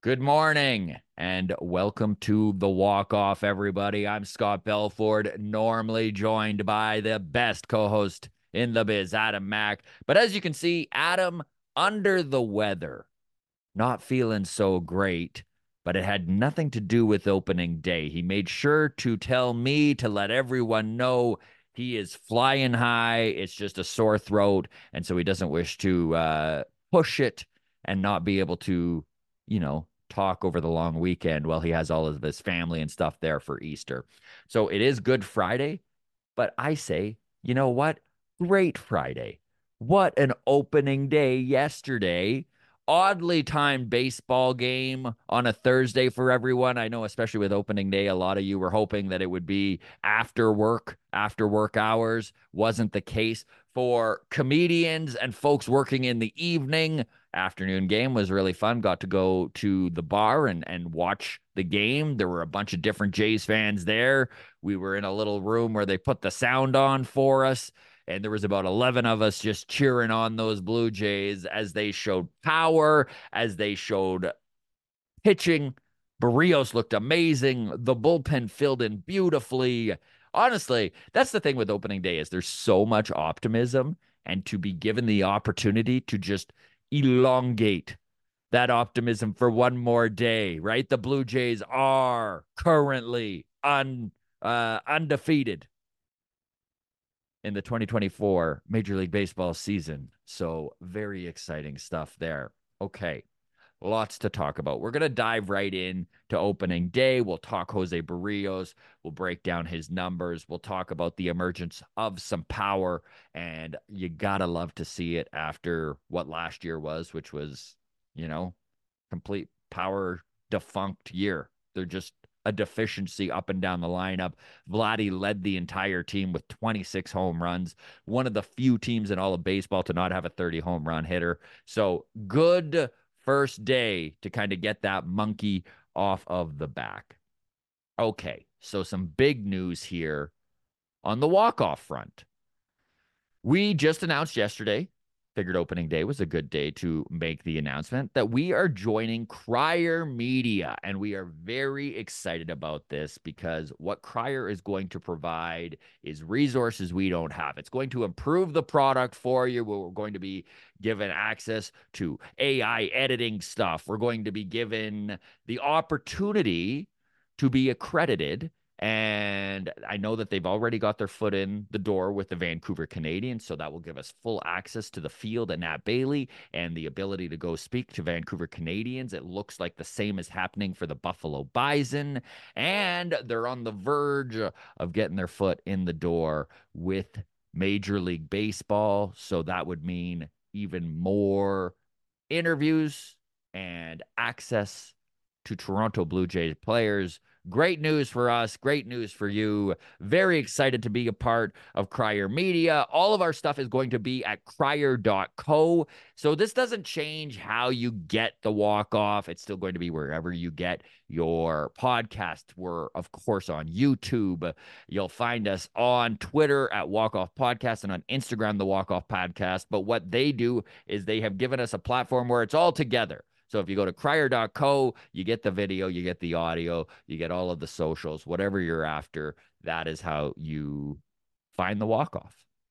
Good morning and welcome to the Walk Off, everybody. I'm Scott Belford, normally joined by the best co-host in the biz, Adam Mack. But as you can see, Adam under the weather, not feeling so great, but it had nothing to do with opening day. He made sure to tell me to let everyone know he is flying high. It's just a sore throat, and so he doesn't wish to push it and not be able to, talk over the long weekend while he has all of his family and stuff there for Easter. So it is Good Friday, but I say, you know what? Great Friday. What an opening day yesterday. Oddly timed baseball game on a Thursday for everyone. I know, especially with opening day, a lot of you were hoping that it would be after work hours. Wasn't the case for comedians and folks working in the evening. Afternoon game was really fun. Got to go to the bar and watch the game. There were a bunch of different Jays fans there. We were in a little room where they put the sound on for us, and there was about 11 of us just cheering on those Blue Jays as they showed power, as they showed pitching. Barrios looked amazing. The bullpen filled in beautifully. Honestly, that's the thing with opening day is there's so much optimism, and to be given the opportunity to just elongate that optimism for one more day, right? The Blue Jays are currently undefeated in the 2024 Major League Baseball season. So very exciting stuff there. Okay. Lots to talk about. We're going to dive right in to opening day. We'll talk Jose Barrios. We'll break down his numbers. We'll talk about the emergence of some power. And you got to love to see it after what last year was, which was, complete power defunct year. They're just a deficiency up and down the lineup. Vladdy led the entire team with 26 home runs, one of the few teams in all of baseball to not have a 30 home run hitter. So good first day to kind of get that monkey off of the back. Okay, so some big news here on the walk-off front. We just announced yesterday, figured opening day was a good day to make the announcement that we are joining Crier Media. And we are very excited about this because what Crier is going to provide is resources we don't have. It's going to improve the product for you. We're going to be given access to AI editing stuff. We're going to be given the opportunity to be accredited, and I know that they've already got their foot in the door with the Vancouver Canadians, so that will give us full access to the field at Nat Bailey and the ability to go speak to Vancouver Canadians. It looks like the same is happening for the Buffalo Bison, and they're on the verge of getting their foot in the door with Major League Baseball, so that would mean even more interviews and access to Toronto Blue Jays players. Great news for us. Great news for you. Very excited to be a part of Crier Media. All of our stuff is going to be at crier.co. So this doesn't change how you get the walk off. It's still going to be wherever you get your podcast. We're, of course, on YouTube. You'll find us on Twitter at Walk Off Podcast and on Instagram, the Walk Off Podcast. But what they do is they have given us a platform where it's all together. So if you go to crier.co, you get the video, you get the audio, you get all of the socials, whatever you're after. That is how you find the walk-off.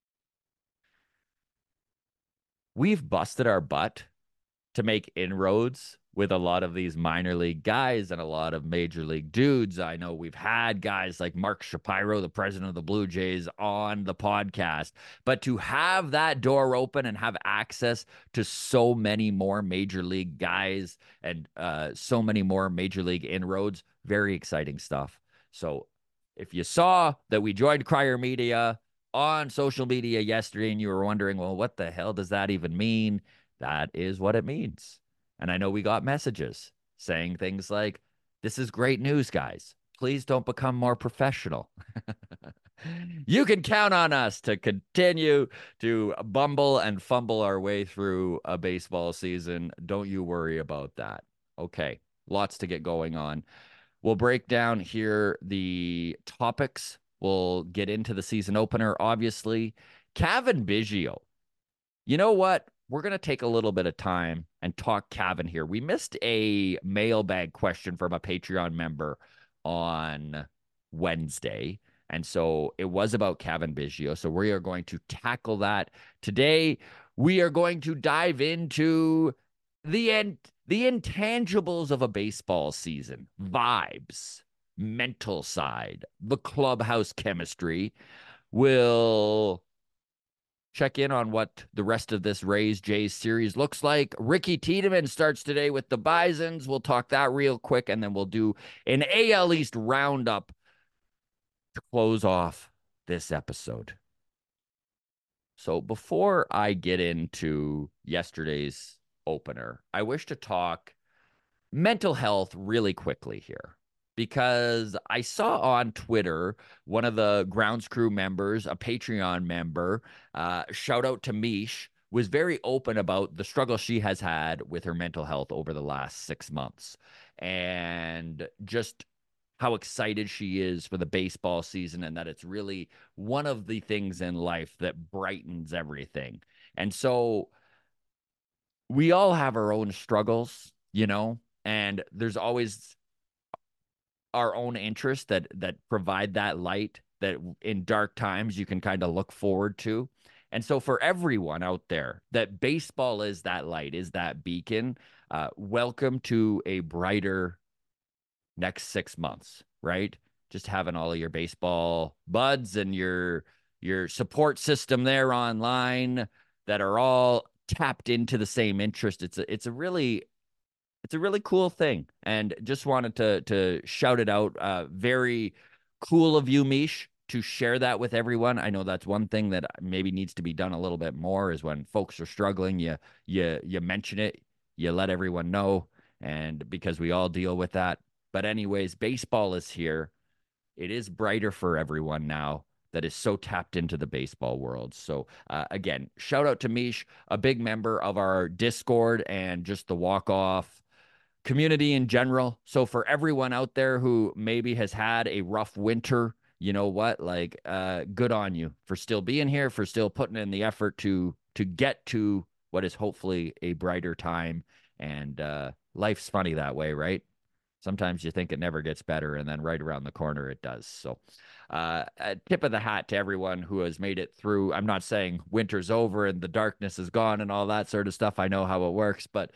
We've busted our butt to make inroads with a lot of these minor league guys and a lot of major league dudes. I know we've had guys like Mark Shapiro, the president of the Blue Jays, on the podcast, but to have that door open and have access to so many more major league guys and so many more major league inroads, very exciting stuff. So if you saw that we joined Crier Media on social media yesterday and you were wondering, well, what the hell does that even mean? That is what it means. And I know we got messages saying things like, this is great news, guys. Please don't become more professional. You can count on us to continue to bumble and fumble our way through a baseball season. Don't you worry about that. Okay, lots to get going on. We'll break down here the topics. We'll get into the season opener, obviously. Cavan Biggio. You know what? we're going to take a little bit of time and talk Cavan here. We missed a mailbag question from a Patreon member on Wednesday. And so it was about Cavan Biggio. So we are going to tackle that today. We are going to dive into the intangibles of a baseball season, vibes, mental side, the clubhouse chemistry. We'll check in on what the rest of this Rays Jays series looks like. Ricky Tiedemann starts today with the Bisons. We'll talk that real quick, and then we'll do an AL East roundup to close off this episode. So before I get into yesterday's opener, I wish to talk mental health really quickly here because I saw on Twitter one of the grounds crew members, a Patreon member, shout out to Mish, was very open about the struggle she has had with her mental health over the last 6 months and just how excited she is for the baseball season and that it's really one of the things in life that brightens everything. And so we all have our own struggles, and there's always our own interests that provide that light that in dark times you can kind of look forward to. And so for everyone out there, that baseball is that light, is that beacon. Welcome to a brighter next 6 months, right? Just having all of your baseball buds and your support system there online that are all tapped into the same interest. It's a really cool thing, and just wanted to shout it out. Very cool of you, Mish, to share that with everyone. I know that's one thing that maybe needs to be done a little bit more is when folks are struggling, you mention it, you let everyone know, and because we all deal with that. But anyways, baseball is here. It is brighter for everyone now that is so tapped into the baseball world. So again, shout out to Mish, a big member of our Discord and just the walk-off community in general. So for everyone out there who maybe has had a rough winter, you know what? Like, good on you for still being here, for still putting in the effort to get to what is hopefully a brighter time. And life's funny that way, right? Sometimes you think it never gets better, and then right around the corner it does. So, a tip of the hat to everyone who has made it through. I'm not saying winter's over and the darkness is gone and all that sort of stuff. I know how it works, but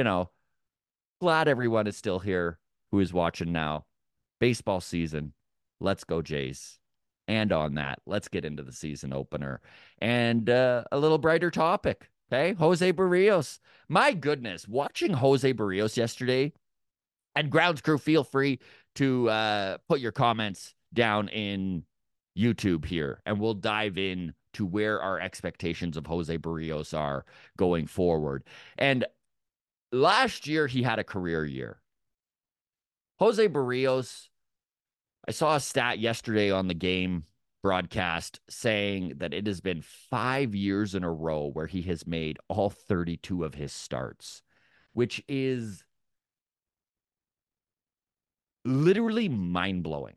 glad everyone is still here who is watching now. Baseball season. Let's go, Jays. And on that, let's get into the season opener and a little brighter topic. Okay. Jose Barrios. My goodness, watching Jose Barrios yesterday, and grounds crew, feel free to put your comments down in YouTube here, and we'll dive in to where our expectations of Jose Barrios are going forward. And last year, he had a career year. Jose Barrios, I saw a stat yesterday on the game broadcast saying that it has been 5 years in a row where he has made all 32 of his starts, which is literally mind-blowing.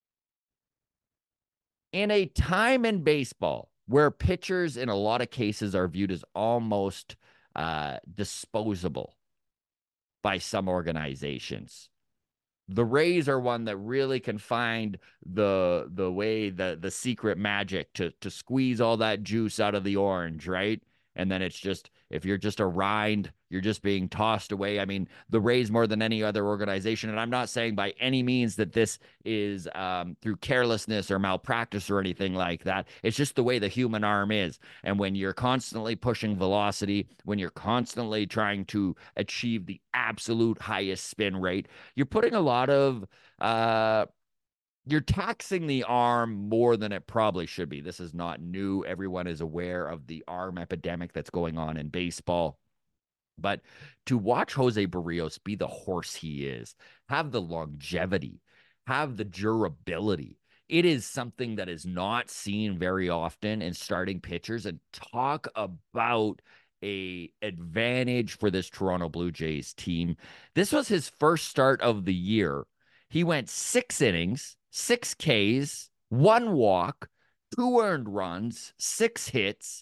In a time in baseball where pitchers in a lot of cases are viewed as almost disposable by some organizations, the Rays are one that really can find the way, the secret magic to squeeze all that juice out of the orange, right? And then it's just, if you're just a rind, you're just being tossed away. I mean, the Rays more than any other organization, and I'm not saying by any means that this is through carelessness or malpractice or anything like that. It's just the way the human arm is. And when you're constantly pushing velocity, when you're constantly trying to achieve the absolute highest spin rate, you're putting a lot of you're taxing the arm more than it probably should be. This is not new. Everyone is aware of the arm epidemic that's going on in baseball. But to watch Jose Barrios be the horse he is, have the longevity, have the durability, it is something that is not seen very often in starting pitchers. And talk about a advantage for this Toronto Blue Jays team. This was his first start of the year. He went 6 innings, 6 Ks, 1 walk, 2 earned runs, 6 hits,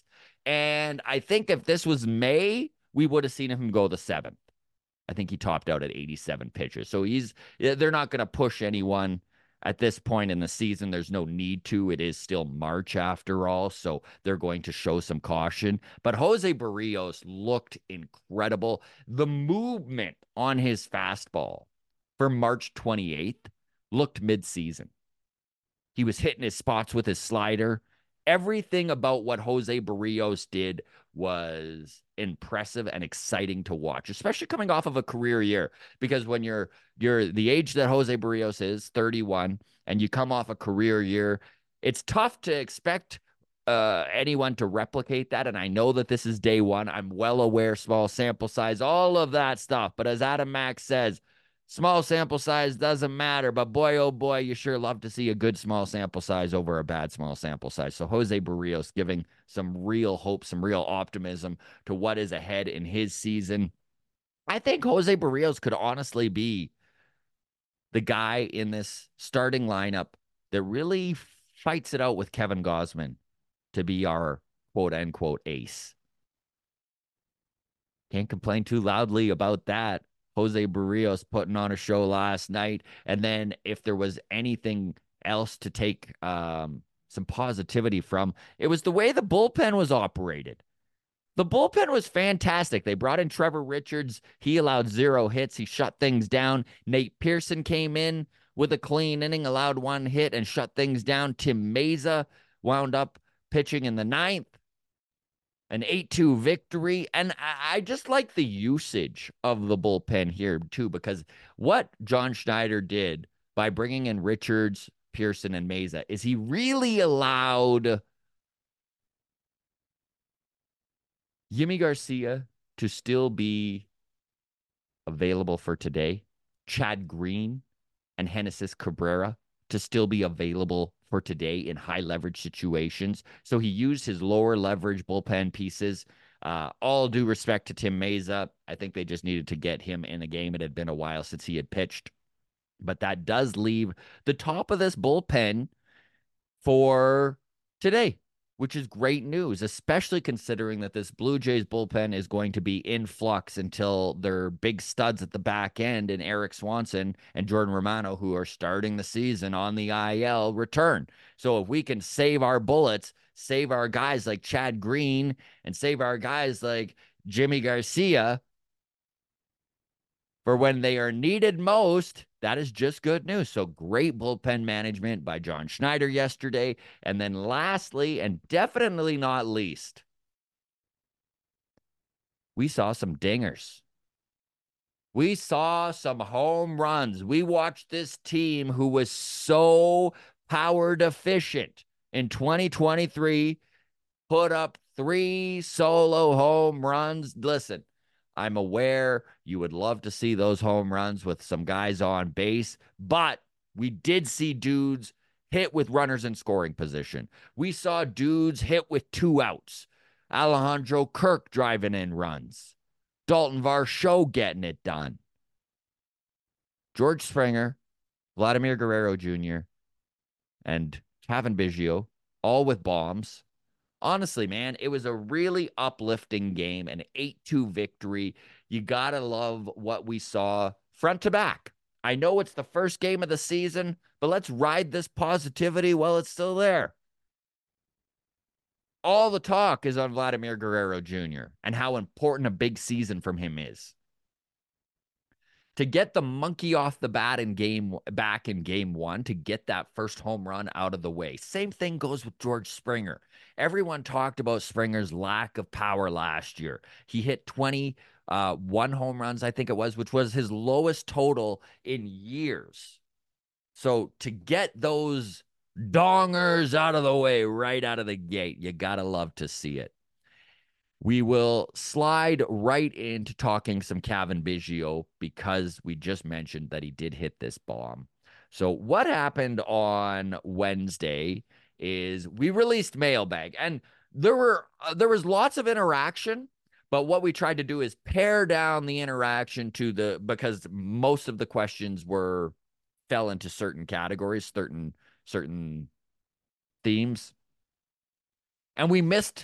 And I think if this was May, we would have seen him go the 7th. I think he topped out at 87 pitches. So they're not going to push anyone at this point in the season. There's no need to. It is still March after all. So they're going to show some caution. But Jose Barrios looked incredible. The movement on his fastball for March 28th looked mid-season. He was hitting his spots with his slider. Everything about what Jose Barrios did was impressive and exciting to watch, especially coming off of a career year. Because when you're the age that Jose Barrios is, 31, and you come off a career year, it's tough to expect anyone to replicate that. And I know that this is day one. I'm well aware, small sample size, all of that stuff. But as Adam Mack says, small sample size doesn't matter, but boy, oh boy, you sure love to see a good small sample size over a bad small sample size. So Jose Barrios giving some real hope, some real optimism to what is ahead in his season. I think Jose Barrios could honestly be the guy in this starting lineup that really fights it out with Kevin Gausman to be our quote unquote ace. Can't complain too loudly about that. Jose Barrios putting on a show last night. And then if there was anything else to take some positivity from, it was the way the bullpen was operated. The bullpen was fantastic. They brought in Trevor Richards. He allowed 0 hits. He shut things down. Nate Pearson came in with a clean inning, allowed 1 hit and shut things down. Tim Meza wound up pitching in the 9th. An 8-2 victory. And I just like the usage of the bullpen here, too, because what John Schneider did by bringing in Richards, Pearson, and Meza is he really allowed Yimi Garcia to still be available for today, Chad Green and Genesis Cabrera to still be available for today in high leverage situations. So he used his lower leverage bullpen pieces. All due respect to Tim Meza. I think they just needed to get him in a game. It had been a while since he had pitched. But that does leave the top of this bullpen for today, which is great news, especially considering that this Blue Jays bullpen is going to be in flux until their big studs at the back end and Eric Swanson and Jordan Romano, who are starting the season on the IL, return. So if we can save our bullets, save our guys like Chad Green and save our guys like Yimi Garcia for when they are needed most, that is just good news. So great bullpen management by John Schneider yesterday. And then lastly, and definitely not least, we saw some dingers. We saw some home runs. We watched this team who was so power deficient in 2023 put up 3 solo home runs. Listen, I'm aware you would love to see those home runs with some guys on base, but we did see dudes hit with runners in scoring position. We saw dudes hit with 2 outs. Alejandro Kirk driving in runs. Dalton Varsho getting it done. George Springer, Vladimir Guerrero Jr., and Cavan Biggio, all with bombs. Honestly, man, it was a really uplifting game, an 8-2 victory. You got to love what we saw front to back. I know it's the first game of the season, but let's ride this positivity while it's still there. All the talk is on Vladimir Guerrero Jr. and how important a big season from him is. To get the monkey off the bat in game 1, to get that first home run out of the way. Same thing goes with George Springer. Everyone talked about Springer's lack of power last year. He hit 21 home runs, I think it was, which was his lowest total in years. So to get those dongers out of the way right out of the gate, you gotta love to see it. We will slide right into talking some Cavan Biggio because we just mentioned that he did hit this bomb. So what happened on Wednesday is we released Mailbag, and there was lots of interaction, but what we tried to do is pare down the interaction because most of the questions fell into certain categories, certain themes. And we missed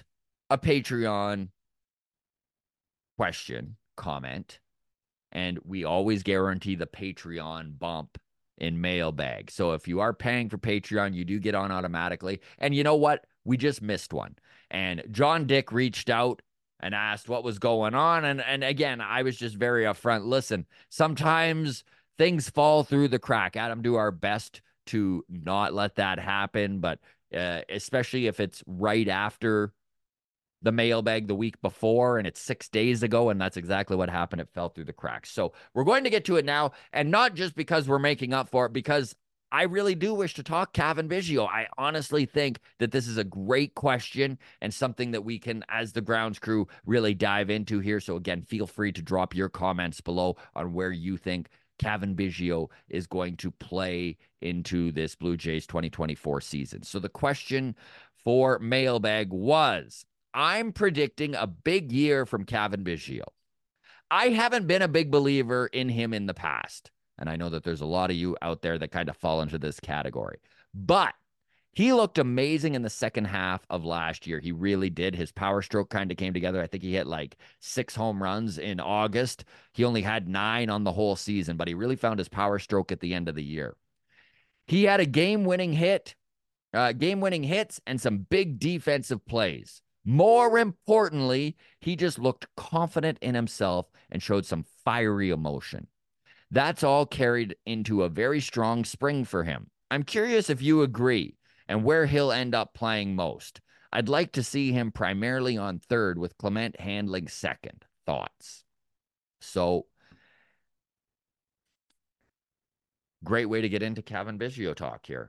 a Patreon question, comment, and we always guarantee the Patreon bump in mailbag. So if you are paying for Patreon, you do get on automatically. And you know what? We just missed one. And John Dick reached out and asked what was going on. And again, I was just very upfront. Listen, sometimes things fall through the crack. Adam, do our best to not let that happen, but especially if it's right after the mailbag the week before and it's 6 days ago, and that's exactly what happened. It fell through the cracks. So we're going to get to it now, and not just because we're making up for it, because I really do wish to talk Cavan Biggio. I honestly think that this is a great question and something that we can, as the grounds crew, really dive into here. So again, feel free to drop your comments below on where you think Cavan Biggio is going to play into this Blue Jays 2024 season. So the question for mailbag was, I'm predicting a big year from Cavan Biggio. I haven't been a big believer in him in the past, and I know that there's a lot of you out there that kind of fall into this category, but he looked amazing in the second half of last year. He really did. His power stroke kind of came together. I think he hit like 6 home runs in August. He only had 9 on the whole season, but he really found his power stroke at the end of the year. He had a game-winning hits, and some big defensive plays. More importantly, he just looked confident in himself and showed some fiery emotion. That's all carried into a very strong spring for him. I'm curious if you agree and where he'll end up playing most. I'd like to see him primarily on third with Clement handling second. Thoughts? So, great way to get into Cavan Biggio talk here.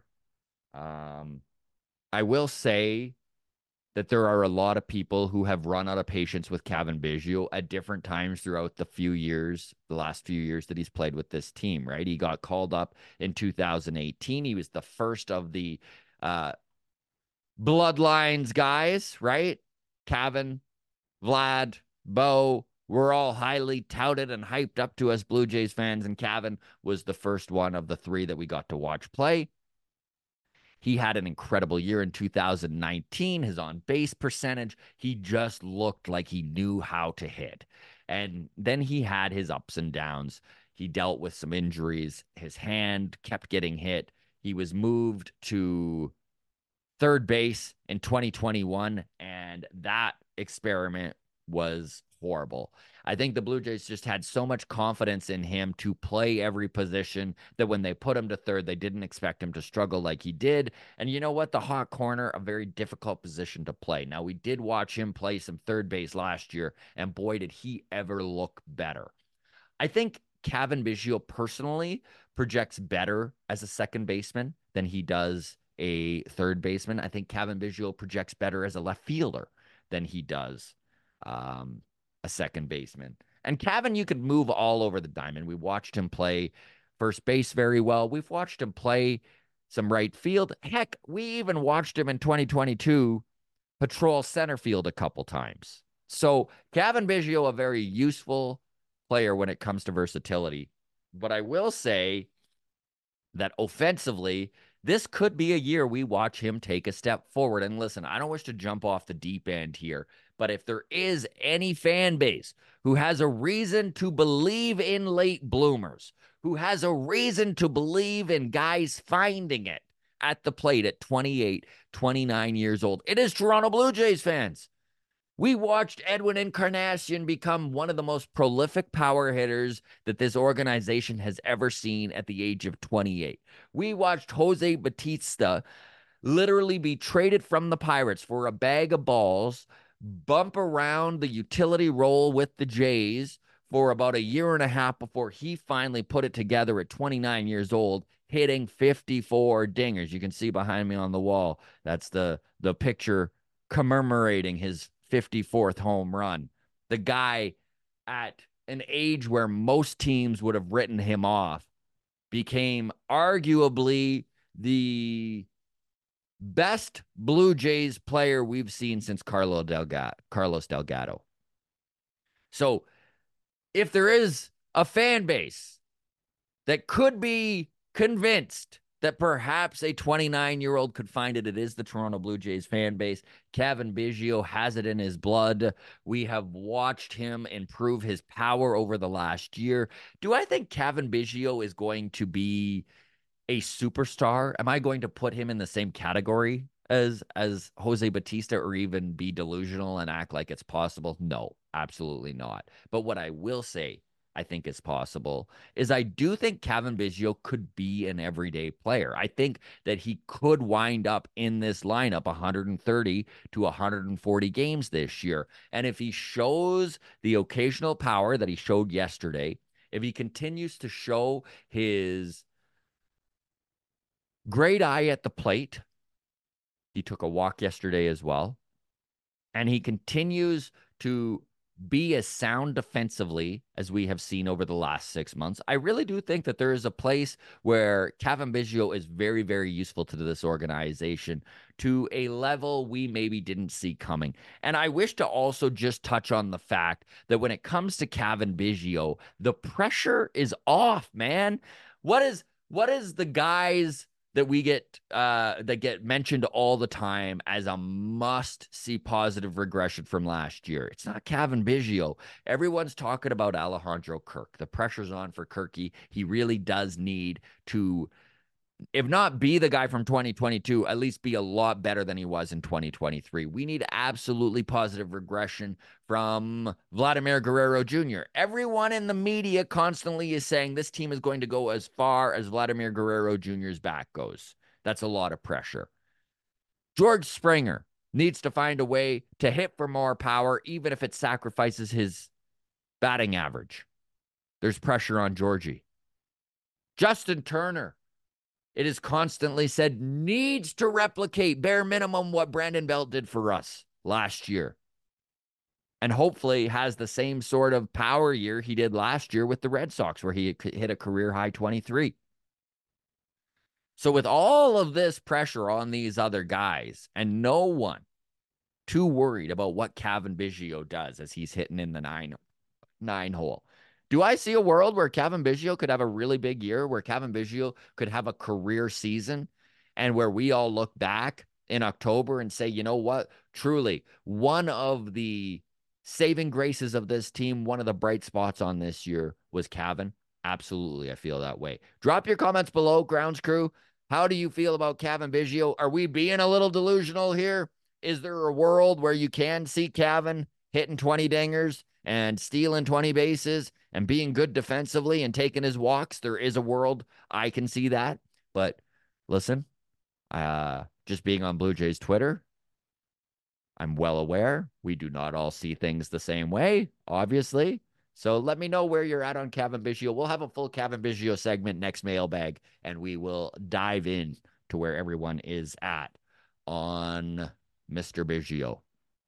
I will say that there are a lot of people who have run out of patience with Cavan Biggio at different times throughout the last few years that he's played with this team, right? He got called up in 2018. He was the first of the Bloodlines guys, right? Cavan, Vlad, Bo, were all highly touted and hyped up to us Blue Jays fans, and Cavan was the first one of the 3 that we got to watch play. He had an incredible year in 2019. His on base percentage, he just looked like he knew how to hit. And then he had his ups and downs. He dealt with some injuries. His hand kept getting hit. He was moved to third base in 2021, and that experiment was horrible. I think the Blue Jays just had so much confidence in him to play every position that when they put him to third, they didn't expect him to struggle like he did. And you know what? The hot corner, a very difficult position to play. Now, we did watch him play some third base last year, and boy, did he ever look better. I think Cavan Biggio personally projects better as a second baseman than he does a third baseman. I think Cavan Biggio projects better as a left fielder than he does a second baseman. And Cavan, you could move all over the diamond. We watched him play first base very well. We've watched him play some right field. Heck, we even watched him in 2022 patrol center field a couple times. So Cavan Biggio, a very useful player when it comes to versatility. But I will say that offensively, this could be a year we watch him take a step forward. And listen, I don't wish to jump off the deep end here, but if there is any fan base who has a reason to believe in late bloomers, who has a reason to believe in guys finding it at the plate at 28, 29 years old, it is Toronto Blue Jays fans. We watched Edwin Encarnacion become one of the most prolific power hitters that this organization has ever seen at the age of 28. We watched Jose Bautista literally be traded from the Pirates for a bag of balls, bump around the utility role with the Jays for about a year and a half before he finally put it together at 29 years old, hitting 54 dingers. You can see behind me on the wall. That's the picture commemorating his 54th home run. The guy at an age where most teams would have written him off became arguably the best Blue Jays player we've seen since Carlos Delgado. So if there is a fan base that could be convinced that perhaps a 29-year-old could find it. It is the Toronto Blue Jays fan base. Cavan Biggio has it in his blood. We have watched him improve his power over the last year. Do I think Cavan Biggio is going to be a superstar? Am I going to put him in the same category as Jose Bautista or even be delusional and act like it's possible? No, absolutely not. But what I will say I think is possible is I do think Cavan Biggio could be an everyday player. I think that he could wind up in this lineup 130 to 140 games this year. And if he shows the occasional power that he showed yesterday, if he continues to show his great eye at the plate, he took a walk yesterday as well, and he continues to be as sound defensively as we have seen over the last 6 months, I really do think that there is a place where Cavan Biggio is very, very useful to this organization to a level we maybe didn't see coming. And I wish to also just touch on the fact that when it comes to Cavan Biggio, the pressure is off, man. What is the guys that we get that get mentioned all the time as a must-see positive regression from last year? It's not Cavan Biggio. Everyone's talking about Alejandro Kirk. The pressure's on for Kirky. He really does need to, if not be the guy from 2022, at least be a lot better than he was in 2023. We need absolutely positive regression from Vladimir Guerrero Jr. Everyone in the media constantly is saying this team is going to go as far as Vladimir Guerrero Jr.'s back goes. That's a lot of pressure. George Springer needs to find a way to hit for more power, even if it sacrifices his batting average. There's pressure on Georgie. Justin Turner, it is constantly said, needs to replicate bare minimum what Brandon Belt did for us last year. And hopefully has the same sort of power year he did last year with the Red Sox, where he hit a career high 23. So with all of this pressure on these other guys and no one too worried about what Cavan Biggio does as he's hitting in the nine hole, do I see a world where Cavan Biggio could have a really big year, where Cavan Biggio could have a career season, and where we all look back in October and say, you know what, truly, one of the saving graces of this team, one of the bright spots on this year was Cavan? Absolutely, I feel that way. Drop your comments below, Grounds Crew. How do you feel about Cavan Biggio? Are we being a little delusional here? Is there a world where you can see Cavan hitting 20 dingers and stealing 20 bases and being good defensively and taking his walks? There is a world I can see that. But listen, just being on Blue Jays Twitter, I'm well aware we do not all see things the same way, obviously. So let me know where you're at on Cavan Biggio. We'll have a full Cavan Biggio segment next mailbag, and we will dive in to where everyone is at on Mr. Biggio.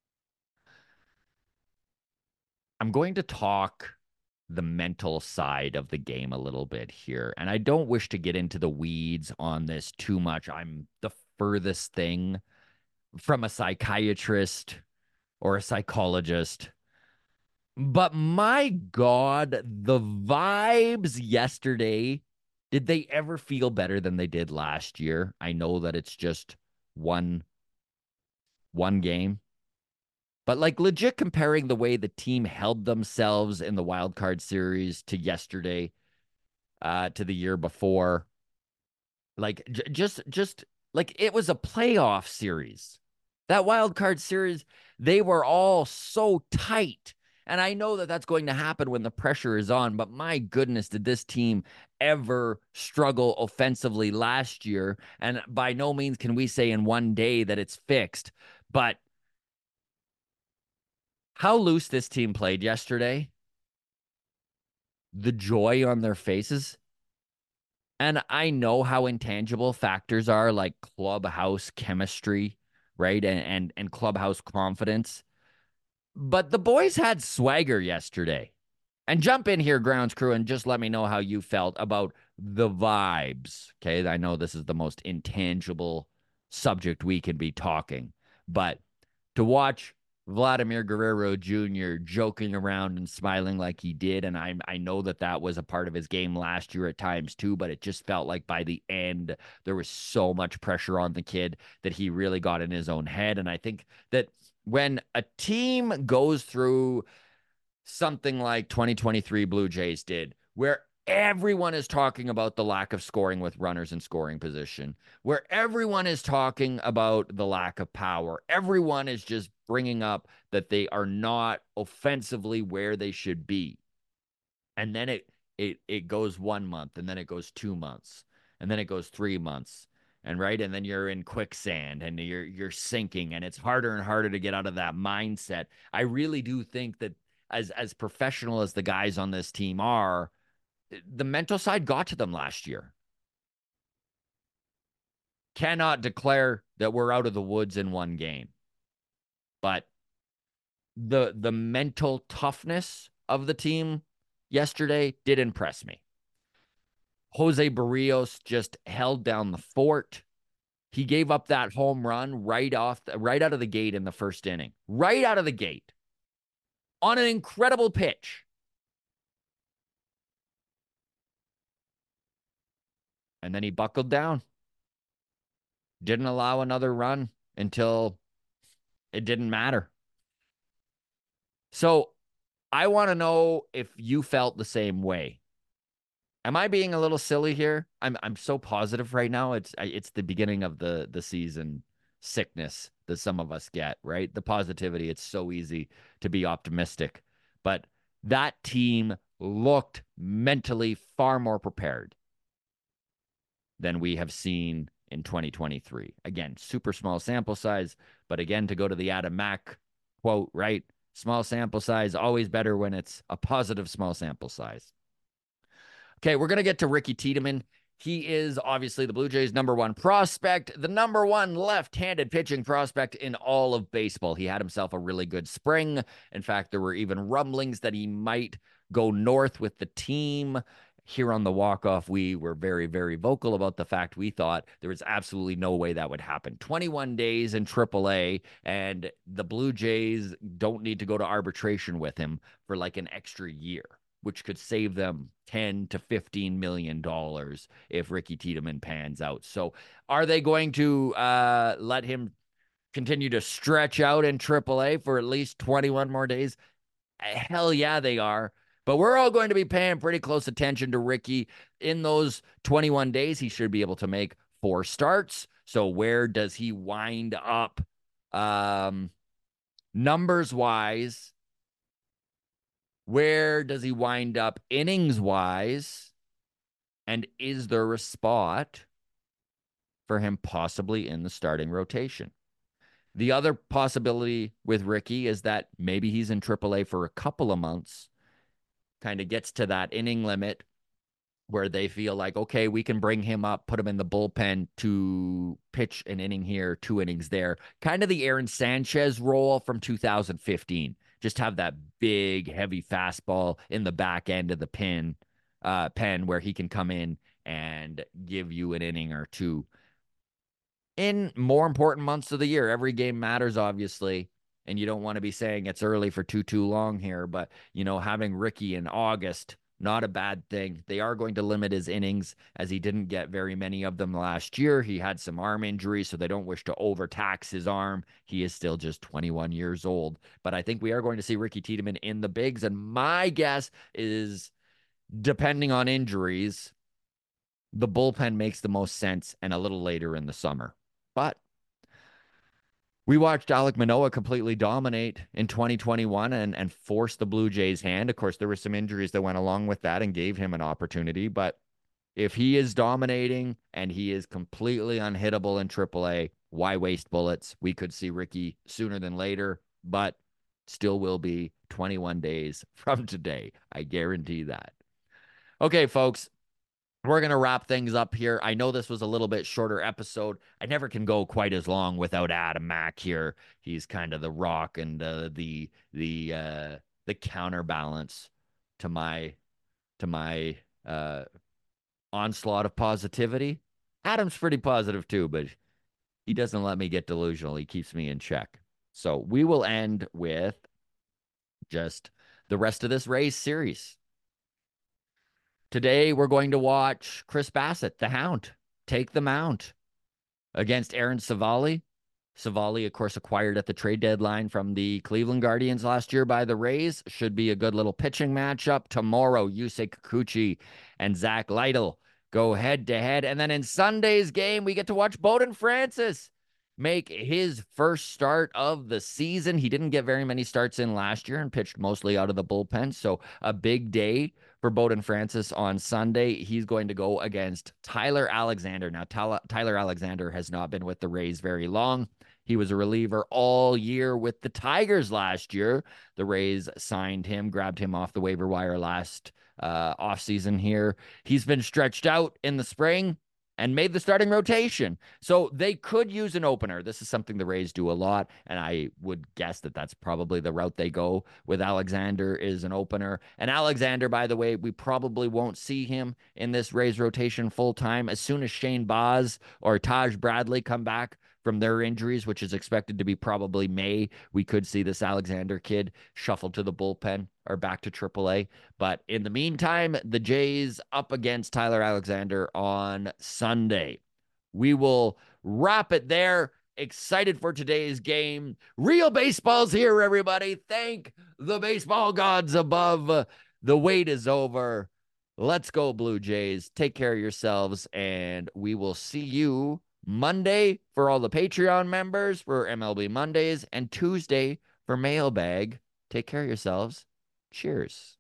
I'm going to talk the mental side of the game a little bit here. And I don't wish to get into the weeds on this too much. I'm the furthest thing from a psychiatrist or a psychologist. But my God, the vibes yesterday, did they ever feel better than they did last year? I know that it's just one game. But like legit comparing the way the team held themselves in the wild card series to yesterday, to the year before, like just like it was a playoff series. That wild card series, they were all so tight. And I know that that's going to happen when the pressure is on, but my goodness, did this team ever struggle offensively last year? And by no means can we say in one day that it's fixed, but how loose this team played yesterday, the joy on their faces. And I know how intangible factors are, like clubhouse chemistry, right? And clubhouse confidence. But the boys had swagger yesterday. And jump in here, Grounds Crew, and just let me know how you felt about the vibes. Okay. I know this is the most intangible subject we can be talking, but to watch Vladimir Guerrero Jr. joking around and smiling like he did. And I know that that was a part of his game last year at times too, but it just felt like by the end, there was so much pressure on the kid that he really got in his own head. And I think that when a team goes through something like 2023 Blue Jays did, where everyone is talking about the lack of scoring with runners in scoring position, where everyone is talking about the lack of power. Everyone is just bringing up that they are not offensively where they should be. And then it goes 1 month, and then it goes 2 months, and then it goes 3 months. And then you're in quicksand and you're sinking, and it's harder and harder to get out of that mindset. I really do think that as professional as the guys on this team are, the mental side got to them last year. Cannot declare that we're out of the woods in one game, but the mental toughness of the team yesterday did impress me. Jose Barrios just held down the fort. He gave up that home run right out of the gate in the first inning, right out of the gate on an incredible pitch. And then he buckled down. Didn't allow another run until it didn't matter. So I want to know if you felt the same way. Am I being a little silly here? I'm so positive right now. It's the beginning of the season sickness that some of us get, right? The positivity. It's so easy to be optimistic. But that team looked mentally far more prepared than we have seen in 2023. Again, super small sample size, but again, to go to the Adam Mack quote, right? Small sample size, always better when it's a positive small sample size. Okay, we're going to get to Ricky Tiedemann. He is obviously the Blue Jays' #1 prospect, the #1 left-handed pitching prospect in all of baseball. He had himself a really good spring. In fact, there were even rumblings that he might go north with the team. Here on the walk-off, we were very, very vocal about the fact we thought there was absolutely no way that would happen. 21 days in AAA, and the Blue Jays don't need to go to arbitration with him for like an extra year, which could save them $10 to $15 million if Ricky Tiedemann pans out. So are they going to let him continue to stretch out in AAA for at least 21 more days? Hell yeah, they are. But we're all going to be paying pretty close attention to Ricky. In those 21 days, he should be able to make 4 starts. So where does he wind up numbers wise? Where does he wind up innings wise? And is there a spot for him possibly in the starting rotation? The other possibility with Ricky is that maybe he's in AAA for a couple of months, kind of gets to that inning limit where they feel like, okay, we can bring him up, put him in the bullpen to pitch an inning here, 2 innings there. Kind of the Aaron Sanchez role from 2015. Just have that big, heavy fastball in the back end of the pen where he can come in and give you an inning or two. In more important months of the year, every game matters, obviously. And you don't want to be saying it's early for too long here, but, having Ricky in August, not a bad thing. They are going to limit his innings as he didn't get very many of them last year. He had some arm injuries, so they don't wish to overtax his arm. He is still just 21 years old. But I think we are going to see Ricky Tiedemann in the bigs. And my guess is, depending on injuries, the bullpen makes the most sense and a little later in the summer. But we watched Alek Manoah completely dominate in 2021 and force the Blue Jays' hand. Of course, there were some injuries that went along with that and gave him an opportunity. But if he is dominating and he is completely unhittable in AAA, why waste bullets? We could see Ricky sooner than later, but still will be 21 days from today. I guarantee that. Okay, folks. We're going to wrap things up here. I know this was a little bit shorter episode. I never can go quite as long without Adam Mack here. He's kind of the rock and the counterbalance to my onslaught of positivity. Adam's pretty positive too, but he doesn't let me get delusional. He keeps me in check. So we will end with just the rest of this Rays series. Today, we're going to watch Chris Bassitt, the Hound, take the mound against Aaron Civale. Civale, of course, acquired at the trade deadline from the Cleveland Guardians last year by the Rays. Should be a good little pitching matchup. Tomorrow, Yusei Kikuchi and Zach Lytle go head to head. And then in Sunday's game, we get to watch Bowden Francis make his first start of the season. He didn't get very many starts in last year and pitched mostly out of the bullpen. So a big day for Bowden Francis on Sunday. He's going to go against Tyler Alexander. Now, Tyler Alexander has not been with the Rays very long. He was a reliever all year with the Tigers last year. The Rays signed him, grabbed him off the waiver wire last offseason here. He's been stretched out in the spring and made the starting rotation. So they could use an opener. This is something the Rays do a lot, and I would guess that that's probably the route they go with Alexander is an opener. And Alexander, by the way, we probably won't see him in this Rays rotation full time. As soon as Shane Baz or Taj Bradley come back from their injuries, which is expected to be probably May, we could see this Alexander kid shuffled to the bullpen or back to AAA. But in the meantime, the Jays up against Tyler Alexander on Sunday. We will wrap it there. Excited for today's game. Real baseball's here, everybody. Thank the baseball gods above. The wait is over. Let's go, Blue Jays. Take care of yourselves, and we will see you Monday for all the Patreon members for MLB Mondays, and Tuesday for Mailbag. Take care of yourselves. Cheers.